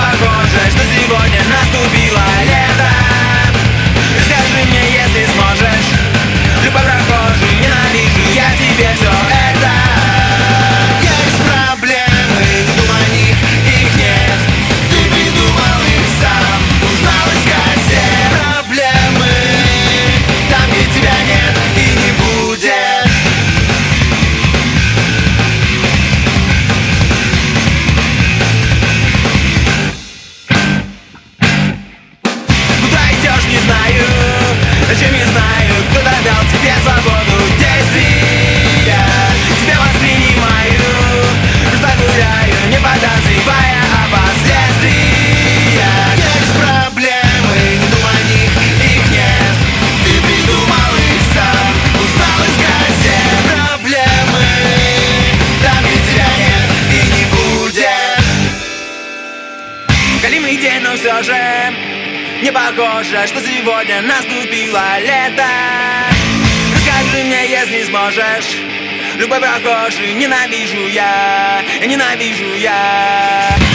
похоже, что сегодня наступило лето. Скажи мне, если сможешь, любой прохожий, ненавижу я тебе все это. Есть проблемы, не думай о них, их нет. Ты придумал их сам, узнал из газет. Проблемы там, где тебя нет и не будет. Куда идешь, не знаю, зачем не знаю, кто-то дал тебе свободу действия. Тебя воспринимаю, просто гуляю, не подозревая о последствиях. Есть проблемы, не думай о них, их нет. Ты придумал их сам, узнал из газет. Проблемы там, где тебя нет и не будет. Галимый день, но все же не похоже, что сегодня наступило лето. Расскажи мне, если сможешь, любой прохожий, ненавижу я.